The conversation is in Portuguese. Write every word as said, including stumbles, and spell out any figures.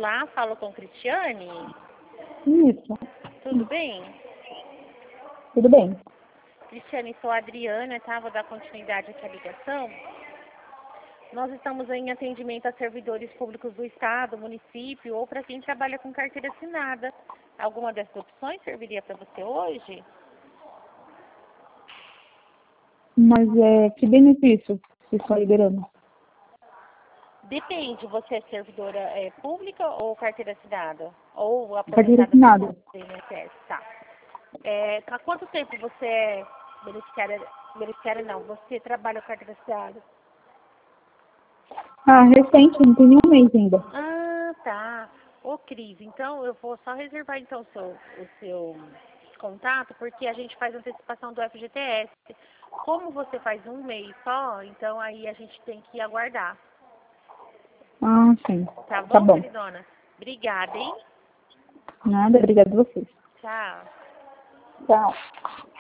Olá, falo com Cristiane. Isso, Tudo bem? tudo bem. Cristiane, sou a Adriana, tá? Vou dar continuidade aqui à ligação. Nós estamos em atendimento a servidores públicos do Estado, município ou para quem trabalha com carteira assinada. Alguma dessas opções serviria para você hoje? Mas é, que benefício vocês estão liberando? Depende, você é servidora é, pública ou carteira assinada? Ou Carteira aposentada assinada. do I N S S? Tá. É, há quanto tempo você é beneficiária, beneficiária não, você trabalha com carteira assinada? Ah, recente, não tem nenhum mês ainda. Ah, tá. Ô, Cris, então eu vou só reservar então o seu, o seu contato, porque a gente faz antecipação do F G T S. Como você faz um mês só, então aí a gente tem que aguardar. Ah, sim. Tá Tá bom, bom. queridona? Obrigada, hein? Nada, obrigada a vocês. Tchau. Tchau.